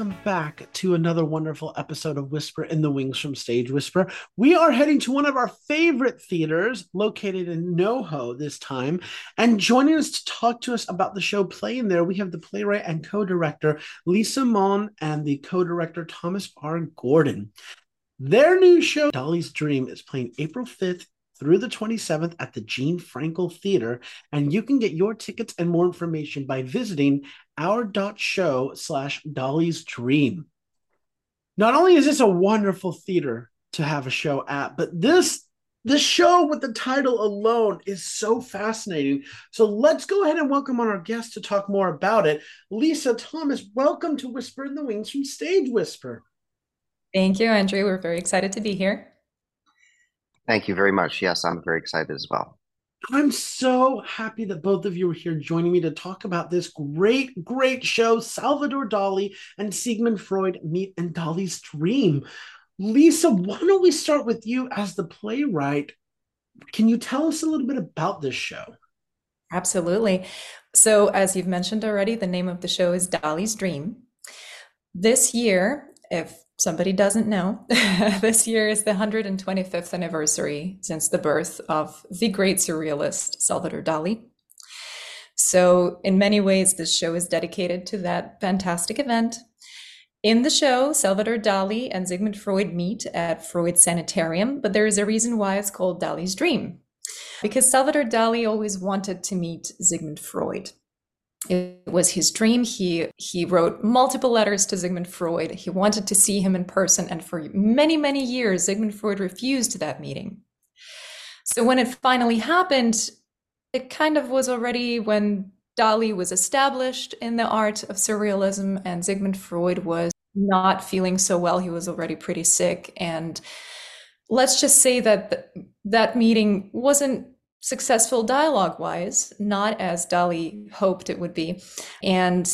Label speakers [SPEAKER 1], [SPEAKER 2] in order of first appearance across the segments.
[SPEAKER 1] welcome back to another wonderful episode of Whisper in the Wings from Stage Whisper. We are heading to one of our favorite theaters located in NoHo this time. And joining us to talk to us about the show playing there, we have the playwright and co-director Lisa Mon and the co-director Thomas R. Gordon. Their new show, Dolly's Dream, is playing April 5th through the 27th at the Gene Frankel Theater. And you can get your tickets and more information by visiting our.show/Dolly's Dream. Not only is this a wonderful theater to have a show at, but this show with the title alone is so fascinating. So let's go ahead and welcome on our guest to talk more about it. Lisa Thomas, welcome to Whisper in the Wings from Stage Whisper.
[SPEAKER 2] Thank you, Andrew. We're very excited to be here.
[SPEAKER 3] Thank you very much. Yes, I'm very excited as well.
[SPEAKER 1] I'm so happy that both of you are here joining me to talk about this great, great show, Salvador Dali and Sigmund Freud Meet in Dolly's Dream. Lisa, why don't we start with you as the playwright? Can you tell us a little bit about this show?
[SPEAKER 2] Absolutely. So, as you've mentioned already, the name of the show is Dolly's Dream. This year, if somebody doesn't know, this year is the 125th anniversary since the birth of the great surrealist Salvador Dali. So, in many ways, this show is dedicated to that fantastic event. In the show, Salvador Dali and Sigmund Freud meet at Freud's sanitarium, but there is a reason why it's called Dolly's Dream. Because Salvador Dali always wanted to meet Sigmund Freud. It was his dream. He wrote multiple letters to Sigmund Freud. He wanted to see him in person, and for many, many years, Sigmund Freud refused that meeting. So when it finally happened, it kind of was already when Dali was established in the art of surrealism, and Sigmund Freud was not feeling so well. He was already pretty sick, and let's just say that that meeting wasn't successful dialogue-wise, not as Dali hoped it would be. And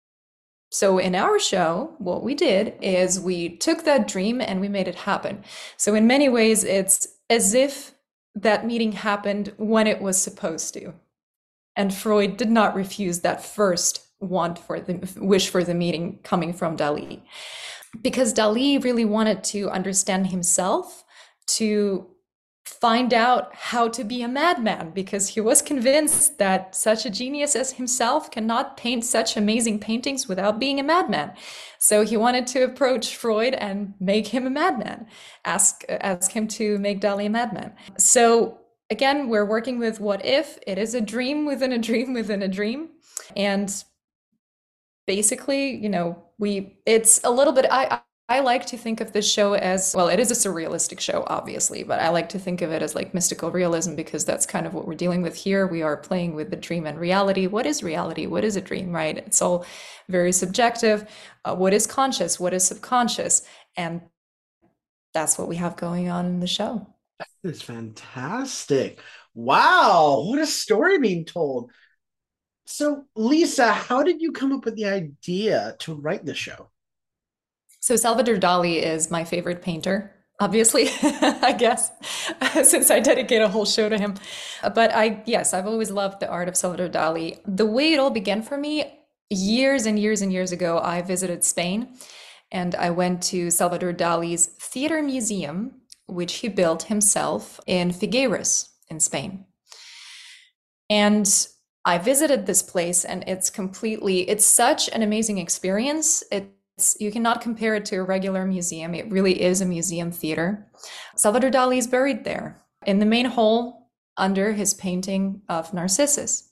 [SPEAKER 2] so in our show, what we did is we took that dream and we made it happen. So in many ways, it's as if that meeting happened when it was supposed to. And Freud did not refuse that first wish for the meeting coming from Dali. Because Dali really wanted to understand himself, to find out how to be a madman, because he was convinced that such a genius as himself cannot paint such amazing paintings without being a madman. So he wanted to approach Freud and make him a madman, ask him to make Dali a madman. So again, we're working with what if. It is a dream within a dream within a dream. And basically, it's a little bit, I like to think of this show as, well, it is a surrealistic show, obviously, but I like to think of it as like mystical realism, because that's kind of what we're dealing with here. We are playing with the dream and reality. What is reality? What is a dream, right? It's all very subjective. What is conscious? What is subconscious? And that's what we have going on in the show.
[SPEAKER 1] That is fantastic. Wow, what a story being told. So, Lisa, how did you come up with the idea to write the show?
[SPEAKER 2] So Salvador Dali is my favorite painter, obviously, I guess, since I dedicate a whole show to him. But yes, I've always loved the art of Salvador Dali. The way it all began for me, years and years and years ago, I visited Spain, and I went to Salvador Dali's theater museum, which he built himself in Figueres in Spain. And I visited this place, and it's such an amazing experience. You cannot compare it to a regular museum. It really is a museum theater. Salvador Dali is buried there in the main hall under his painting of Narcissus.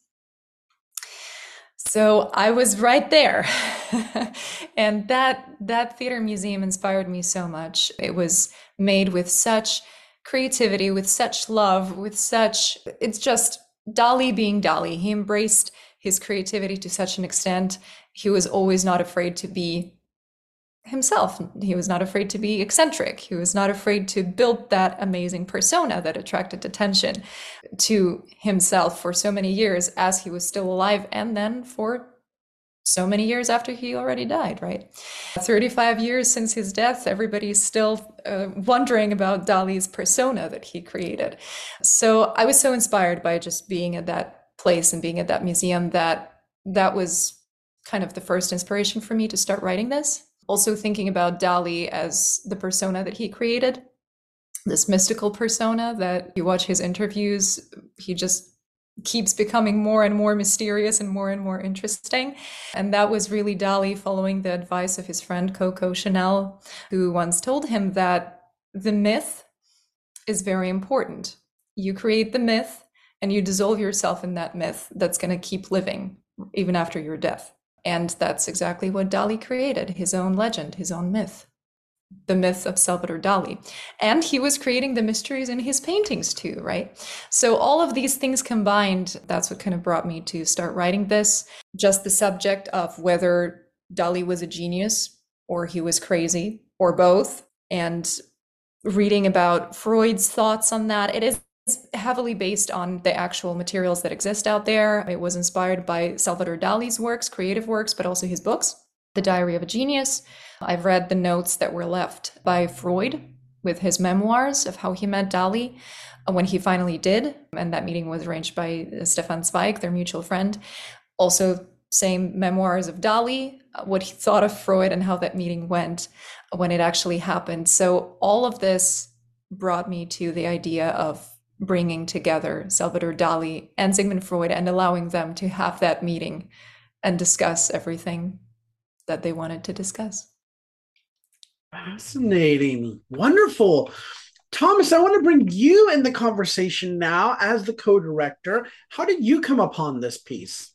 [SPEAKER 2] So I was right there. And that theater museum inspired me so much. It was made with such creativity, with such love, it's just Dali being Dali. He embraced his creativity to such an extent. He was always not afraid to be himself. He was not afraid to be eccentric. He was not afraid to build that amazing persona that attracted attention to himself for so many years as he was still alive, and then for so many years after he already died, right? 35 years since his death, everybody's still wondering about Dali's persona that he created. So I was so inspired by just being at that place and being at that museum that was kind of the first inspiration for me to start writing this. Also thinking about Dali as the persona that he created, this mystical persona that you watch his interviews, he just keeps becoming more and more mysterious and more interesting. And that was really Dali following the advice of his friend Coco Chanel, who once told him that the myth is very important. You create the myth and you dissolve yourself in that myth that's going to keep living even after your death. And that's exactly what Dali created, his own legend, his own myth, the myth of Salvador Dali. And he was creating the mysteries in his paintings too, right? So all of these things combined, that's what kind of brought me to start writing this. Just the subject of whether Dali was a genius or he was crazy or both, and reading about Freud's thoughts on that. It is heavily based on the actual materials that exist out there. It was inspired by Salvador Dali's works, creative works, but also his books. The Diary of a Genius. I've read the notes that were left by Freud with his memoirs of how he met Dali when he finally did. And that meeting was arranged by Stefan Zweig, their mutual friend. Also, same memoirs of Dali, what he thought of Freud and how that meeting went when it actually happened. So all of this brought me to the idea of bringing together Salvador Dali and Sigmund Freud and allowing them to have that meeting and discuss everything that they wanted to discuss.
[SPEAKER 1] Fascinating. Wonderful. Thomas, I want to bring you in the conversation now as the co-director. How did you come upon this piece?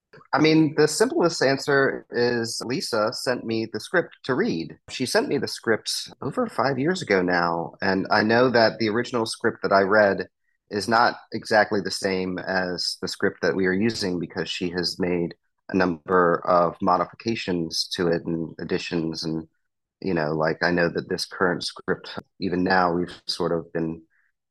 [SPEAKER 3] I mean, the simplest answer is Lisa sent me the script to read. She sent me the script over 5 years ago now. And I know that the original script that I read is not exactly the same as the script that we are using because she has made a number of modifications to it and additions. And, like I know that this current script, even now, we've sort of been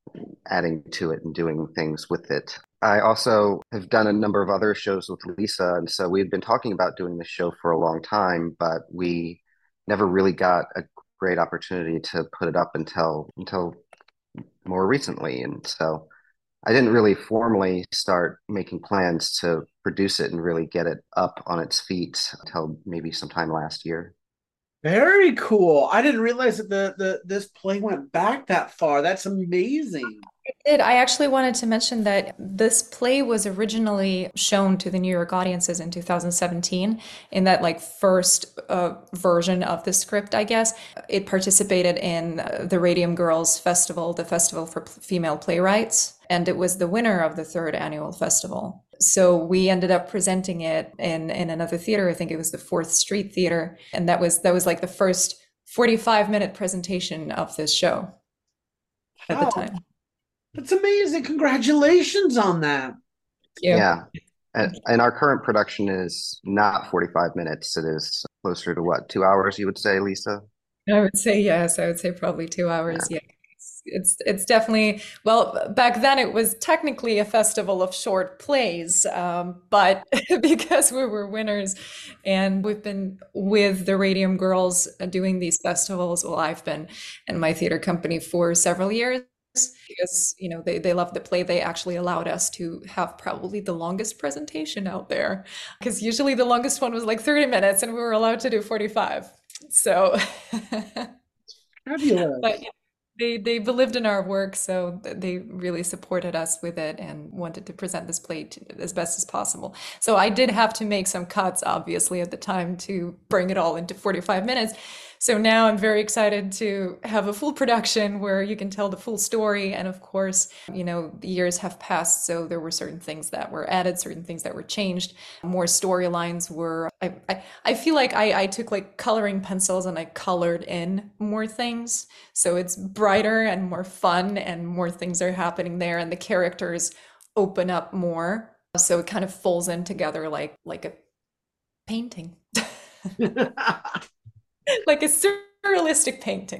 [SPEAKER 3] adding to it and doing things with it. I also have done a number of other shows with Lisa, and so we've been talking about doing this show for a long time, but we never really got a great opportunity to put it up until more recently. And so I didn't really formally start making plans to produce it and really get it up on its feet until maybe sometime last year.
[SPEAKER 1] Very cool. I didn't realize that this play went back that far. That's amazing.
[SPEAKER 2] It did. I actually wanted to mention that this play was originally shown to the New York audiences in 2017 in that like first version of the script, I guess. It participated in the Radium Girls Festival, the Festival for Female Playwrights, and it was the winner of the third annual festival. So we ended up presenting it in another theater. I think it was the Fourth Street Theater, and that was like the first 45-minute presentation of this show at the
[SPEAKER 1] Wow,
[SPEAKER 2] time.
[SPEAKER 1] that's amazing. Congratulations on that.
[SPEAKER 2] Yeah.
[SPEAKER 3] Yeah. And our current production is not 45 minutes. It is closer to what, 2 hours, you would say, Lisa?
[SPEAKER 2] I would say yes. I would say probably 2 hours.
[SPEAKER 3] Yeah.
[SPEAKER 2] Yeah. It's definitely, well, back then it was technically a festival of short plays, but because we were winners and we've been with the Radium Girls doing these festivals, well, I've been in my theater company for several years because, they love the play. They actually allowed us to have probably the longest presentation out there because usually the longest one was like 30 minutes and we were allowed to do 45. So, but
[SPEAKER 1] Fabulous.
[SPEAKER 2] they believed in our work, so they really supported us with it and wanted to present this play as best as possible. So I did have to make some cuts, obviously, at the time to bring it all into 45 minutes. So now I'm very excited to have a full production where you can tell the full story. And of course, the years have passed, so there were certain things that were added, certain things that were changed. More storylines were, I feel like I took like coloring pencils and I colored in more things. So it's brighter and more fun and more things are happening there and the characters open up more. So it kind of folds in together like a painting. Like a surrealistic painting.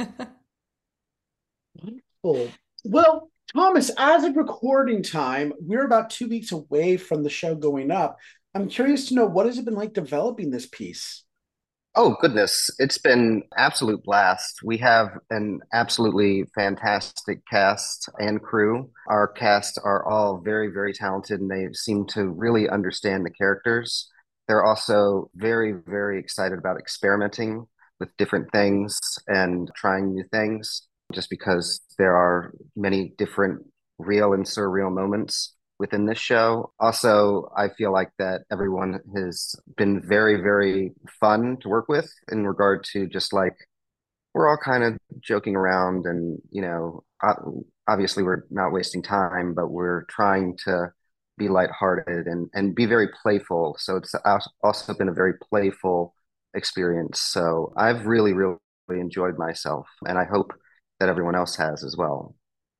[SPEAKER 1] Wonderful. Well, Thomas, as of recording time, we're about 2 weeks away from the show going up. I'm curious to know, what has it been like developing this piece?
[SPEAKER 3] Oh, goodness. It's been absolute blast. We have an absolutely fantastic cast and crew. Our cast are all very, very talented and they seem to really understand the characters. They're also very, very excited about experimenting with different things and trying new things, just because there are many different real and surreal moments within this show. Also, I feel like that everyone has been very, very fun to work with in regard to just like we're all kind of joking around and, obviously we're not wasting time, but we're trying to be lighthearted and be very playful. So it's also been a very playful experience. So I've really, really enjoyed myself, and I hope that everyone else has as well.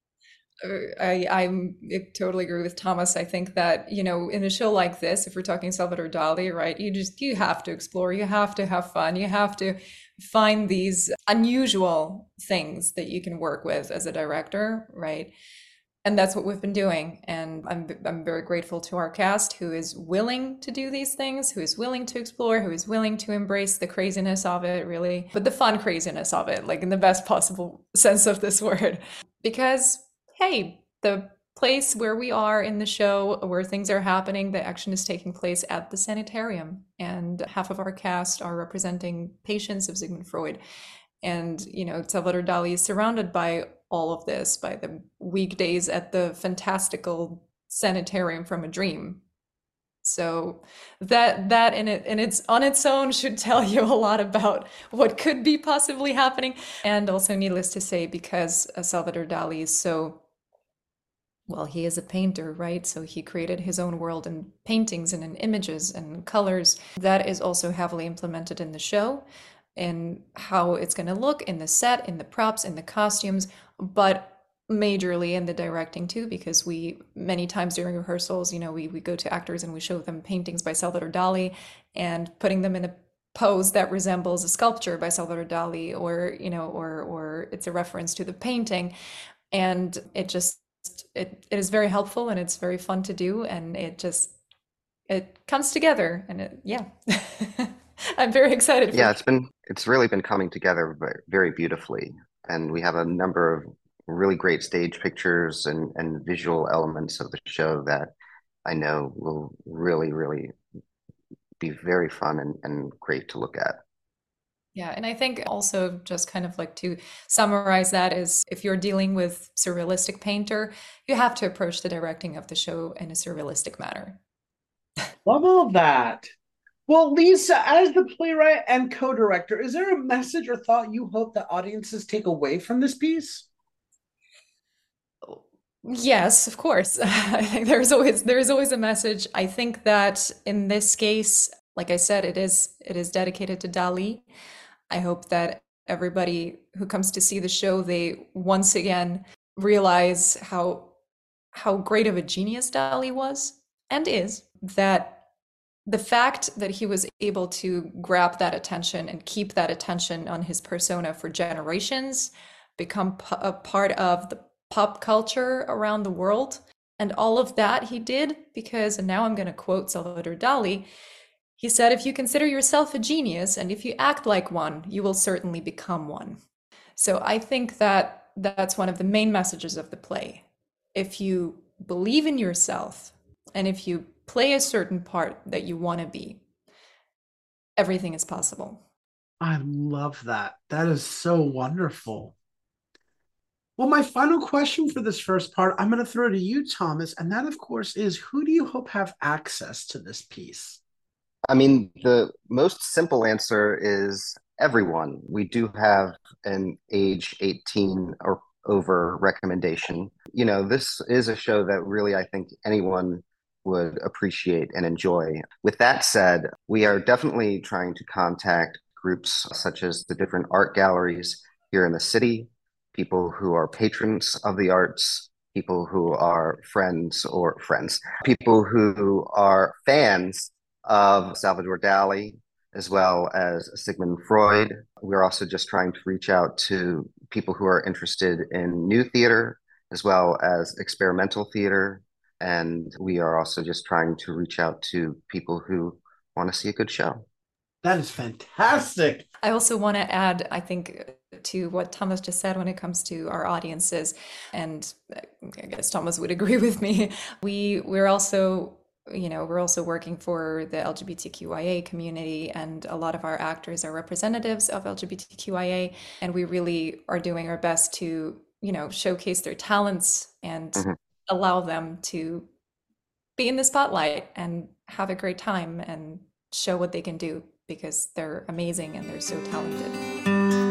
[SPEAKER 2] I totally agree with Thomas. I think that, in a show like this, if we're talking Salvador Dali, right, you have to explore, you have to have fun, you have to find these unusual things that you can work with as a director, right? And that's what we've been doing. And I'm very grateful to our cast who is willing to do these things, who is willing to explore, who is willing to embrace the craziness of it, really, but the fun craziness of it, like in the best possible sense of this word. Because, hey, the place where we are in the show, where things are happening, the action is taking place at the sanitarium. And half of our cast are representing patients of Sigmund Freud. And, Salvador Dali is surrounded by all of this, by the weekdays at the fantastical sanitarium from a dream. So that in its on its own should tell you a lot about what could be possibly happening. And also, needless to say, because Salvador Dali is so, well, he is a painter, right? So he created his own world in paintings and in images and colors. That is also heavily implemented in the show, in how it's going to look in the set, in the props, in the costumes, but majorly in the directing too, because we many times during rehearsals, we go to actors and we show them paintings by Salvador Dali and putting them in a pose that resembles a sculpture by Salvador Dali, or it's a reference to the painting. And it is very helpful and it's very fun to do, and it comes together, and yeah. I'm very excited for
[SPEAKER 3] Yeah, it's really been coming together very, very beautifully. And we have a number of really great stage pictures and visual elements of the show that I know will really, really be very fun and great to look at.
[SPEAKER 2] Yeah, and I think also just kind of like to summarize that is, if you're dealing with surrealistic painter, you have to approach the directing of the show in a surrealistic manner.
[SPEAKER 1] Love all that. Well, Lisa, as the playwright and co-director, is there a message or thought you hope that audiences take away from this piece?
[SPEAKER 2] Yes, of course. I think there is always a message. I think that in this case, like I said, it is dedicated to Dali. I hope that everybody who comes to see the show, they once again realize how great of a genius Dali was and is. That the fact that he was able to grab that attention and keep that attention on his persona for generations, become a part of the pop culture around the world, and all of that he did because, and now I'm going to quote Salvador Dali, he said, "If you consider yourself a genius and if you act like one, you will certainly become one." So I think that that's one of the main messages of the play. If you believe in yourself and if you play a certain part that you want to be, everything is possible.
[SPEAKER 1] I love that. That is so wonderful. Well, my final question for this first part, I'm going to throw to you, Thomas, and that, of course, is who do you hope have access to this piece?
[SPEAKER 3] I mean, the most simple answer is everyone. We do have an age 18 or over recommendation. This is a show that really I think anyone would appreciate and enjoy. With that said, we are definitely trying to contact groups such as the different art galleries here in the city, people who are patrons of the arts, people who are friends, people who are fans of Salvador Dali, as well as Sigmund Freud. We're also just trying to reach out to people who are interested in new theater, as well as experimental theater. And we are also just trying to reach out to people who want to see a good show.
[SPEAKER 1] That is fantastic.
[SPEAKER 2] I also want to add, I think, to what Thomas just said when it comes to our audiences, and I guess Thomas would agree with me. We're also we're also working for the LGBTQIA community, and a lot of our actors are representatives of LGBTQIA, and we really are doing our best to, showcase their talents and
[SPEAKER 3] Mhm.
[SPEAKER 2] allow them to be in the spotlight and have a great time and show what they can do because they're amazing and they're so talented.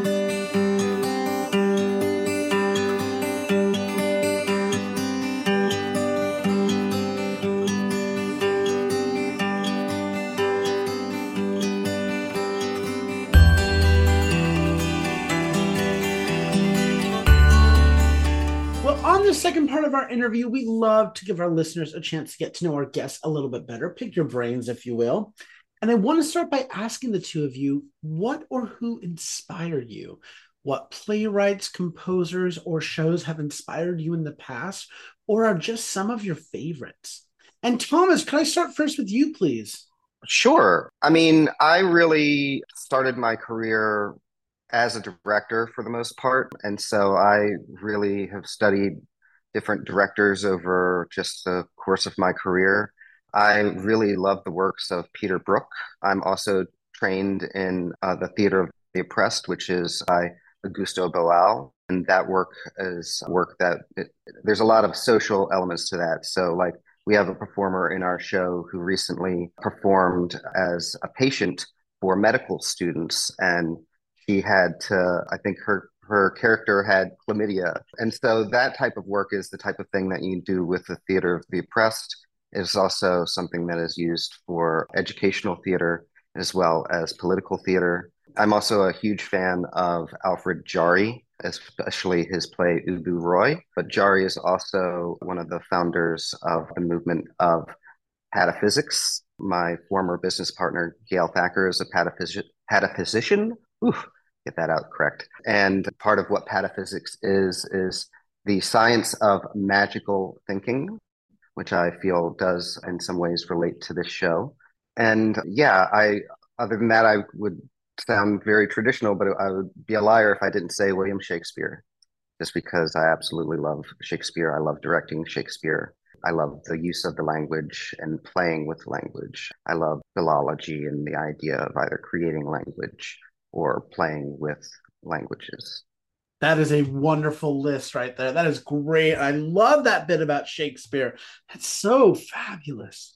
[SPEAKER 1] Well, on the second part of our interview, we love to give our listeners a chance to get to know our guests a little bit better, pick your brains, if you will. And I want to start by asking the two of you, what or who inspired you? What playwrights, composers, or shows have inspired you in the past, or are just some of your favorites? And Thomas, can I start first with you, please?
[SPEAKER 3] Sure. I mean, I really started my career as a director for the most part. And so I really have studied different directors over just the course of my career. I really love the works of Peter Brook. I'm also trained in the Theater of the Oppressed, which is by Augusto Boal. And that work is work there's a lot of social elements to that. So, like, we have a performer in our show who recently performed as a patient for medical students, and she had to, I think her character had chlamydia. And so that type of work is the type of thing that you do with the Theater of the Oppressed. It is also something that is used for educational theater as well as political theater. I'm also a huge fan of Alfred Jarry, especially his play Ubu Roy. But Jarry is also one of the founders of the movement of pataphysics. My former business partner, Gail Thacker, is a pataphysician. Oof, get that out correct. And part of what pataphysics is the science of magical thinking, which I feel does in some ways relate to this show. And yeah, other than that, I would sound very traditional, but I would be a liar if I didn't say William Shakespeare, just because I absolutely love Shakespeare. I love directing Shakespeare. I love the use of the language and playing with language. I love philology and the idea of either creating language or playing with languages.
[SPEAKER 1] That is a wonderful list right there. That is great. I love that bit about Shakespeare. That's so fabulous.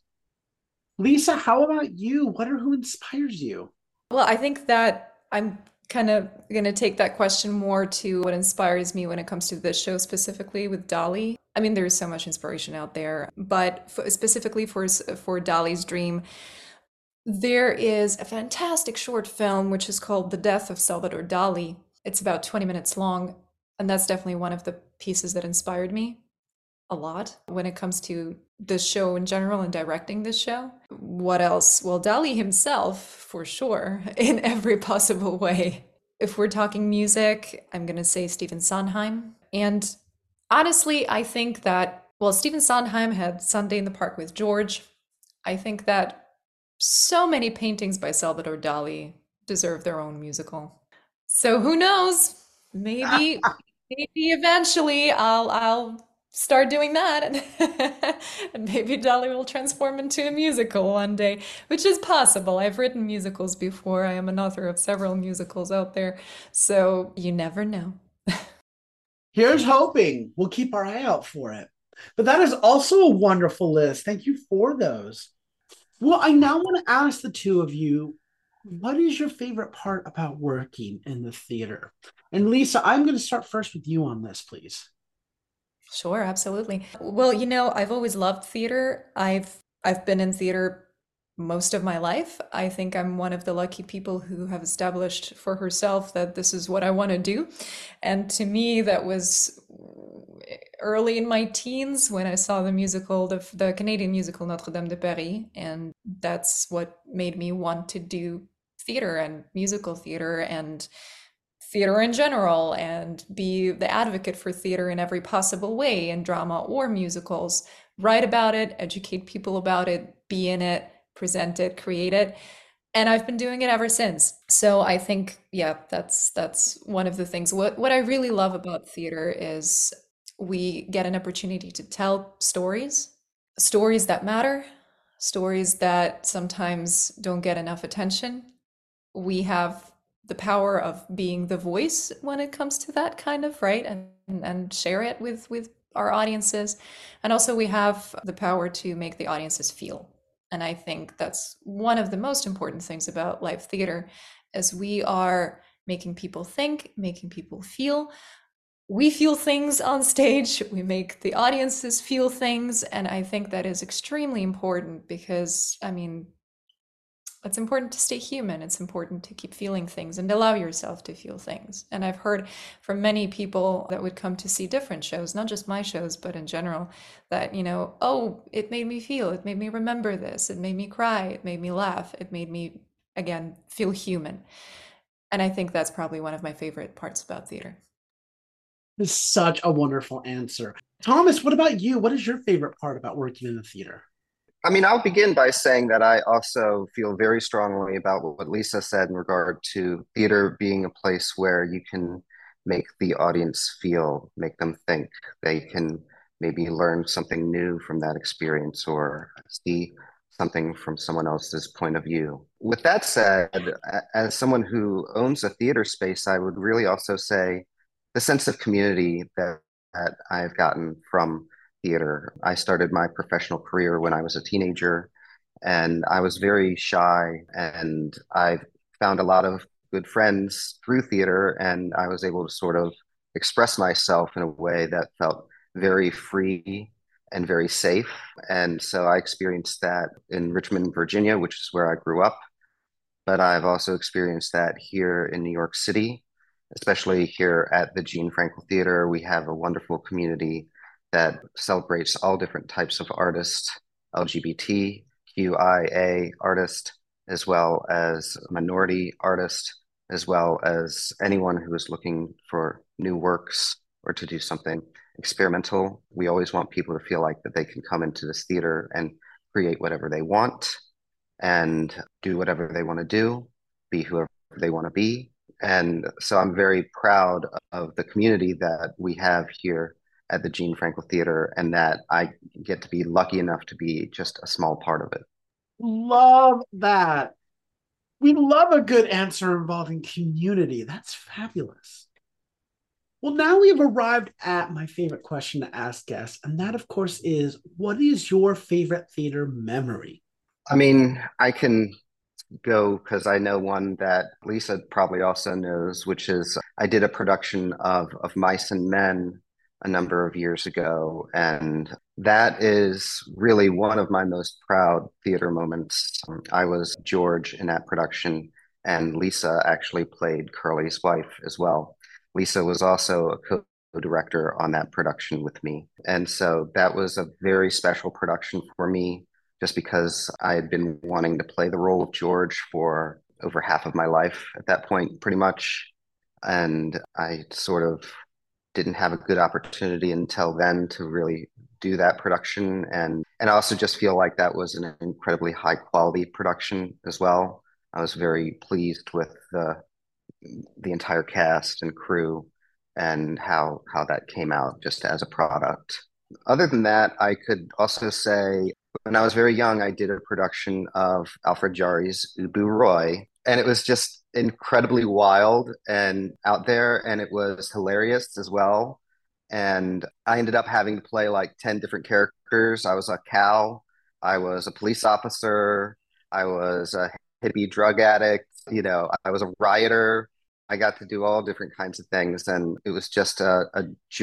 [SPEAKER 1] Lisa, how about you? What or who inspires you?
[SPEAKER 2] Well, I think that I'm kind of going to take that question more to what inspires me when it comes to this show specifically with Dolly. I mean, there's so much inspiration out there, but specifically for Dolly's Dream, there is a fantastic short film which is called The Death of Salvador Dali. It's about 20 minutes long, and that's definitely one of the pieces that inspired me a lot when it comes to this show in general and directing this show. What else? Well, Dali himself, for sure, in every possible way. If we're talking music, I'm going to say Stephen Sondheim. And honestly, I think that, well, Stephen Sondheim had Sunday in the Park with George. I think that so many paintings by Salvador Dali deserve their own musical. So who knows? Maybe eventually I'll start doing that, and maybe Dolly will transform into a musical one day, which is possible. I've written musicals before. I am an author of several musicals out there, so you never know.
[SPEAKER 1] Here's hoping. We'll keep our eye out for it. But that is also a wonderful list. Thank you for those. Well, I now want to ask the two of you, what is your favorite part about working in the theater? And Lisa, I'm going to start first with you on this, please.
[SPEAKER 2] Sure, absolutely. Well, I've always loved theater. I've been in theater most of my life. I think I'm one of the lucky people who have established for herself that this is what I want to do. And to me, that was early in my teens when I saw the Canadian musical Notre Dame de Paris, and that's what made me want to do theater and musical theater and theater in general and be the advocate for theater in every possible way in drama or musicals, write about it, educate people about it, be in it, present it, create it. And I've been doing it ever since. So I think, yeah, that's one of the things. What I really love about theater is we get an opportunity to tell stories that matter, stories that sometimes don't get enough attention. We have the power of being the voice when it comes to that kind of, right? And share it with our audiences. And also we have the power to make the audiences feel. And I think that's one of the most important things about live theater, is we are making people think, making people feel. We feel things on stage, we make the audiences feel things, and I think that is extremely important because, I mean, it's important to stay human. It's important to keep feeling things and allow yourself to feel things. And I've heard from many people that would come to see different shows, not just my shows, but in general, that, oh, it made me feel, it made me remember this, it made me cry, it made me laugh, it made me, again, feel human. And I think that's probably one of my favorite parts about theater.
[SPEAKER 1] This is such a wonderful answer. Thomas, what about you? What is your favorite part about working in the theater?
[SPEAKER 3] I mean, I'll begin by saying that I also feel very strongly about what Lisa said in regard to theater being a place where you can make the audience feel, make them think. They can maybe learn something new from that experience or see something from someone else's point of view. With that said, as someone who owns a theater space, I would really also say the sense of community that I've gotten from theater. I started my professional career when I was a teenager, and I was very shy, and I found a lot of good friends through theater, and I was able to sort of express myself in a way that felt very free and very safe. And so I experienced that in Richmond, Virginia, which is where I grew up. But I've also experienced that here in New York City, especially here at the Gene Frankel Theater. We have a wonderful community that celebrates all different types of artists, LGBTQIA artists, as well as minority artists, as well as anyone who is looking for new works or to do something experimental. We always want people to feel like that they can come into this theater and create whatever they want and do whatever they want to do, be whoever they want to be. And so I'm very proud of the community that we have here at the Gene Frankel Theater and that I get to be lucky enough to be just a small part of it.
[SPEAKER 1] Love that. We love a good answer involving community. That's fabulous. Well, now we have arrived at my favorite question to ask guests, and that, of course, is what is your favorite theater memory?
[SPEAKER 3] I mean, I can go because I know one that Lisa probably also knows, which is I did a production of Mice and Men a number of years ago, and that is really one of my most proud theater moments. I was George in that production, and Lisa actually played Curly's wife as well. Lisa was also a co-director on that production with me, and so that was a very special production for me just because I had been wanting to play the role of George for over half of my life at that point, pretty much. And I sort of didn't have a good opportunity until then to really do that production. And I also just feel like that was an incredibly high quality production as well. I was very pleased with the entire cast and crew and how that came out just as a product. Other than that, I could also say when I was very young, I did a production of Alfred Jarry's Ubu Roy, and it was just incredibly wild and out there, and it was hilarious as well. And I ended up having to play like 10 different characters. I was a cow, I was a police officer, I was a hippie drug addict, I was a rioter. I got to do all different kinds of things, and it was just a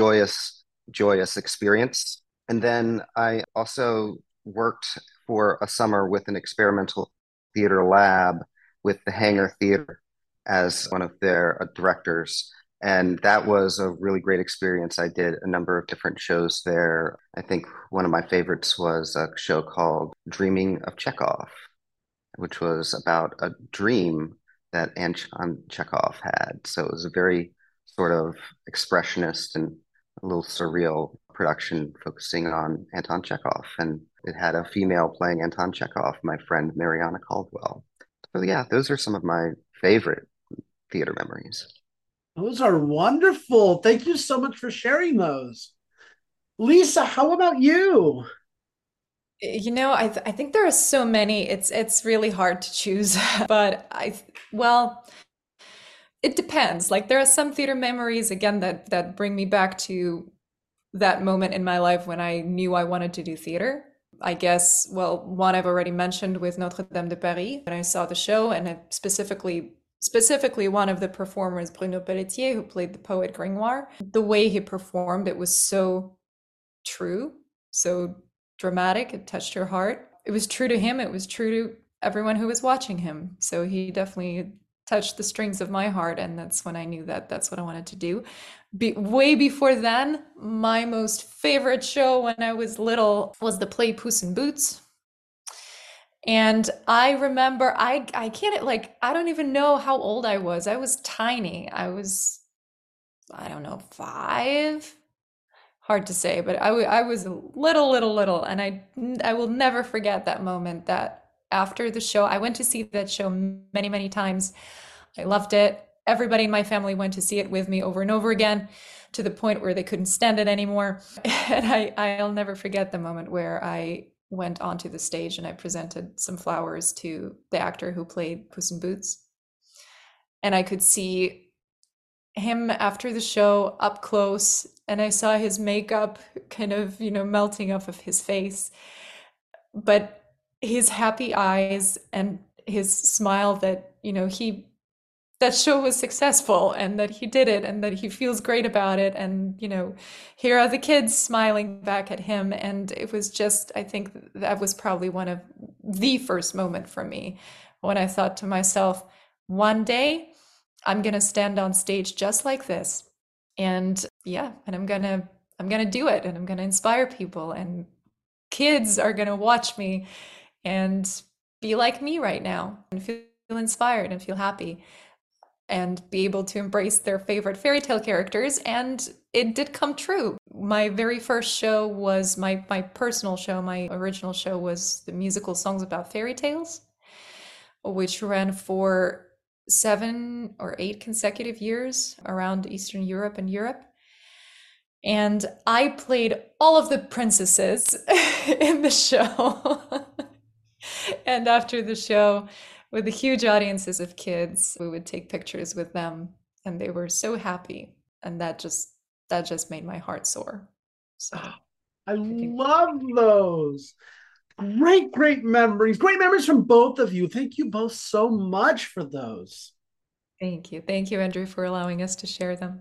[SPEAKER 3] joyous experience. And then I also worked for a summer with an experimental theater lab with the Hangar Theater as one of their directors. And that was a really great experience. I did a number of different shows there. I think one of my favorites was a show called Dreaming of Chekhov, which was about a dream that Anton Chekhov had. So it was a very sort of expressionist and a little surreal production focusing on Anton Chekhov. And it had a female playing Anton Chekhov, my friend Mariana Caldwell. So yeah, those are some of my favorite theater memories.
[SPEAKER 1] Those are wonderful. Thank you so much for sharing those. Lisa, how about you?
[SPEAKER 2] I think there are so many. It's really hard to choose, but well, it depends. Like there are some theater memories again that bring me back to that moment in my life when I knew I wanted to do theater. I guess, well, one I've already mentioned with Notre Dame de Paris when I saw the show, and specifically one of the performers, Bruno Pelletier, who played the poet Gringoire. The way he performed, it was so true, so dramatic. It touched your heart. It was true to him. It was true to everyone who was watching him. So he definitely touched the strings of my heart, and that's when I knew that that's what I wanted to do. Way before then, my most favorite show when I was little was the play Puss in Boots. And I remember I can't like I don't even know how old I was. I was tiny. I don't know, 5. Hard to say, but I was little, and I will never forget that moment that after the show, I went to see that show many, many times. I loved it. Everybody in my family went to see it with me over and over again to the point where they couldn't stand it anymore. And I'll never forget the moment where I went onto the stage and I presented some flowers to the actor who played Puss in Boots. And I could see him after the show up close, and I saw his makeup kind of, melting off of his face. But his happy eyes and his smile that, that show was successful and that he did it and that he feels great about it. And, here are the kids smiling back at him. And it was just, I think that was probably one of the first moment for me when I thought to myself, one day I'm going to stand on stage just like this. And yeah, and I'm going to do it, and I'm going to inspire people, and kids are going to watch me and be like me right now and feel inspired and feel happy and be able to embrace their favorite fairy tale characters. And it did come true. My very first show was my personal show. My original show was the musical Songs About Fairy Tales, which ran for 7 or 8 consecutive years around Eastern Europe and Europe. And I played all of the princesses in the show. And after the show, with the huge audiences of kids, we would take pictures with them, and they were so happy. And that just made my heart soar. So
[SPEAKER 1] I
[SPEAKER 2] I think,
[SPEAKER 1] love those. Great memories. Great memories from both of you. Thank you both so much for those.
[SPEAKER 2] thank you. Thank you, Andrew, for allowing us to share them.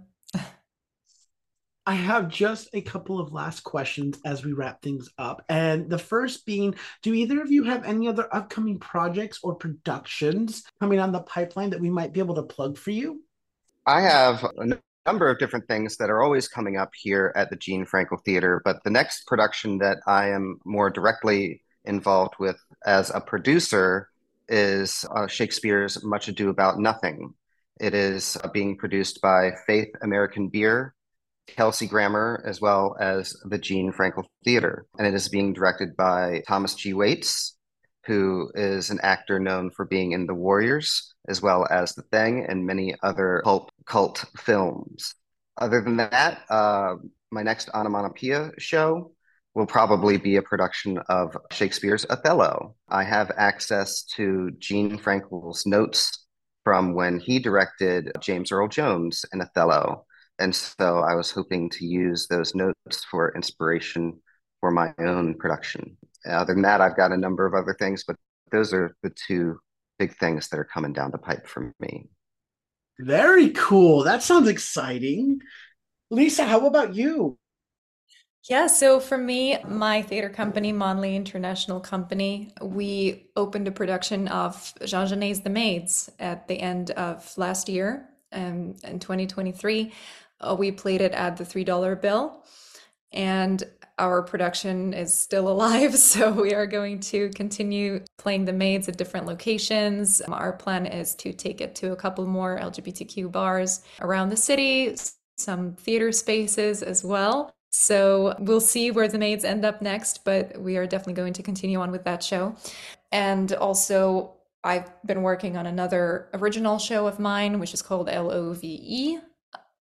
[SPEAKER 1] I have just a couple of last questions as we wrap things up. And the first being, do either of you have any other upcoming projects or productions coming on the pipeline that we might be able to plug for you?
[SPEAKER 3] I have a number of different things that are always coming up here at the Gene Frankel Theater, but the next production that I am more directly involved with as a producer is Shakespeare's Much Ado About Nothing. It is being produced by Faith American Beer, Kelsey Grammer, as well as the Gene Frankel Theater. And it is being directed by Thomas G. Waits, who is an actor known for being in The Warriors, as well as The Thing and many other cult films. Other than that, my next onomatopoeia show will probably be a production of Shakespeare's Othello. I have access to Gene Frankel's notes from when he directed James Earl Jones in Othello. And so I was hoping to use those notes for inspiration for my own production. Other than that, I've got a number of other things, but those are the two big things that are coming down the pipe for me.
[SPEAKER 1] Very cool. That sounds exciting. Lisa, how about you?
[SPEAKER 2] Yeah, so for me, my theater company, Monley International Company, we opened a production of Jean Genet's The Maids at the end of last year, in 2023. We played it at the $3 bill, and our production is still alive, so we are going to continue playing The Maids at different locations. Our plan is to take it to a couple more LGBTQ bars around the city, some theater spaces as well. So we'll see where The Maids end up next, but we are definitely going to continue on with that show. And also, I've been working on another original show of mine, which is called LOVE,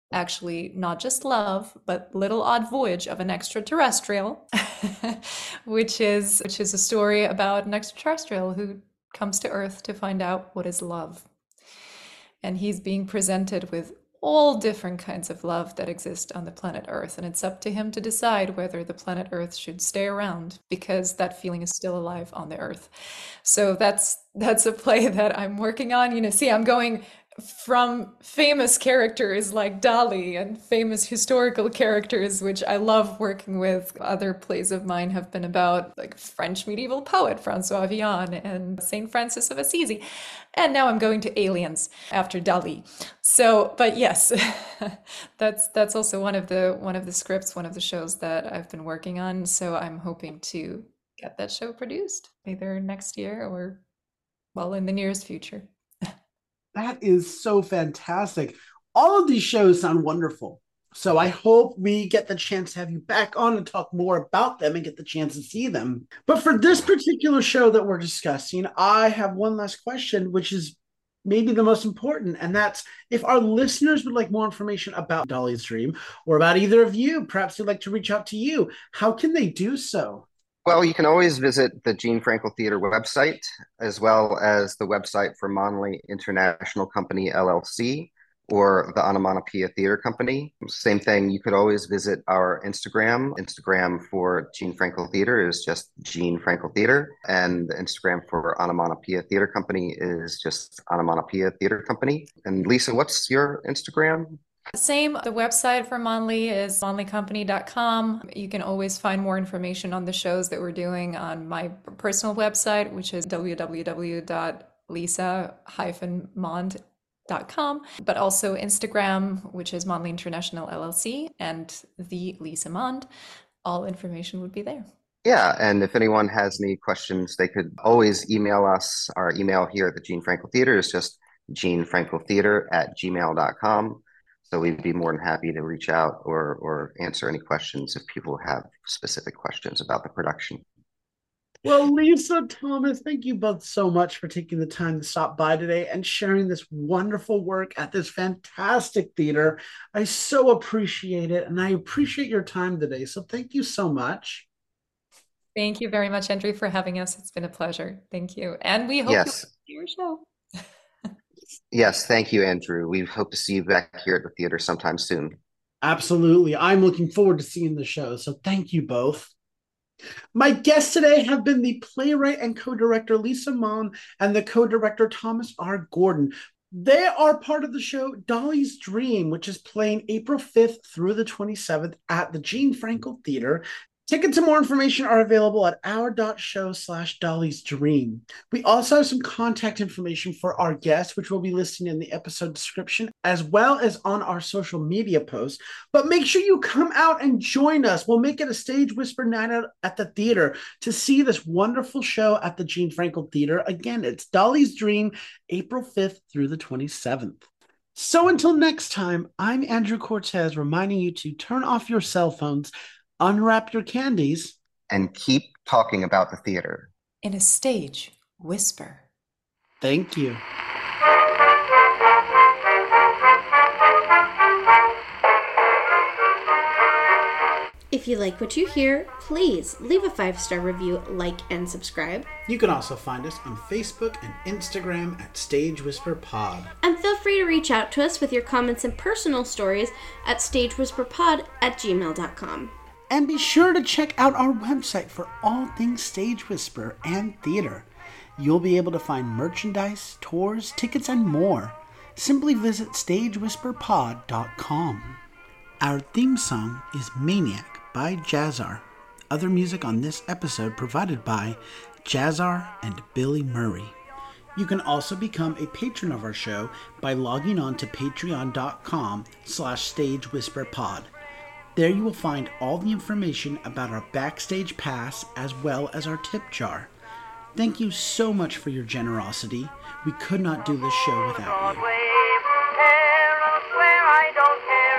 [SPEAKER 2] actually not just love, but Little Odd Voyage of an Extraterrestrial, which is a story about an extraterrestrial who comes to Earth to find out what is love. And he's being presented with all different kinds of love that exist on the planet Earth, and it's up to him to decide whether the planet Earth should stay around because that feeling is still alive on the Earth. So that's a play that I'm working on. See, I'm going from famous characters like Dali and famous historical characters, which I love working with. Other plays of mine have been about like French medieval poet Francois Villon and Saint Francis of Assisi. And now I'm going to aliens after Dali. So, but yes, that's also one of the scripts, one of the shows that I've been working on. So I'm hoping to get that show produced either next year or, well, in the nearest future.
[SPEAKER 1] That is so fantastic. All of these shows sound wonderful. So I hope we get the chance to have you back on and talk more about them and get the chance to see them. But for this particular show that we're discussing, I have one last question, which is maybe the most important. And that's, if our listeners would like more information about Dali's Dream or about either of you, perhaps they'd like to reach out to you, how can they do so?
[SPEAKER 3] Well, you can always visit the Gene Frankel Theater website, as well as the website for Monley International Company, LLC, or the Onomatopoeia Theater Company. Same thing, you could always visit our Instagram. Instagram for Gene Frankel Theater is just Gene Frankel Theater, and the Instagram for Onomatopoeia Theater Company is just Onomatopoeia Theater Company. And Lisa, what's your Instagram?
[SPEAKER 2] Same. The website for Monley is monleycompany.com. You can always find more information on the shows that we're doing on my personal website, which is www.lisa-mond.com, but also Instagram, which is Monley International LLC, and the Lisa Mond. All information would be there.
[SPEAKER 3] Yeah, and if anyone has any questions, they could always email us. Our email here at the Gene Frankel Theater is just genefrankeltheater@gmail.com. So we'd be more than happy to reach out or answer any questions if people have specific questions about the production.
[SPEAKER 1] Well, Lisa, Thomas, thank you both so much for taking the time to stop by today and sharing this wonderful work at this fantastic theater. I so appreciate it, and I appreciate your time today. So thank you so much.
[SPEAKER 2] Thank you very much, Andrew, for having us. It's been a pleasure. Thank you. And we hope
[SPEAKER 3] Yes.
[SPEAKER 2] you'll see your show.
[SPEAKER 3] Yes, thank you, Andrew. We hope to see you back here at the theater sometime soon.
[SPEAKER 1] Absolutely. I'm looking forward to seeing the show. So thank you both. My guests today have been the playwright and co-director Lisa Mond and the co-director Thomas R. Gordon. They are part of the show Dali's Dream, which is playing April 5th through the 27th at the Gene Frankel Theater. Tickets and more information are available at our.show/Dali's Dream. We also have some contact information for our guests, which will be listed in the episode description, as well as on our social media posts. But make sure you come out and join us. We'll make it a Stage Whisper night out at the theater to see this wonderful show at the Gene Frankel Theater. Again, it's Dali's Dream, April 5th through the 27th. So until next time, I'm Andrew Cortez, reminding you to turn off your cell phones, unwrap your candies,
[SPEAKER 3] and keep talking about the theater
[SPEAKER 2] in a Stage Whisper.
[SPEAKER 1] Thank you.
[SPEAKER 4] If you like what you hear, please leave a 5-star review, like, and subscribe.
[SPEAKER 1] You can also find us on Facebook and Instagram at Stage Whisper Pod.
[SPEAKER 4] And feel free to reach out to us with your comments and personal stories at stagewhisperpod@gmail.com.
[SPEAKER 1] And be sure to check out our website for all things Stage Whisper and theater. You'll be able to find merchandise, tours, tickets, and more. Simply visit stagewhisperpod.com. Our theme song is Maniac by Jazzar. Other music on this episode provided by Jazzar and Billy Murray. You can also become a patron of our show by logging on to patreon.com/stagewhisperpod. There you will find all the information about our backstage pass as well as our tip jar. Thank you so much for your generosity. We could not do this show without you.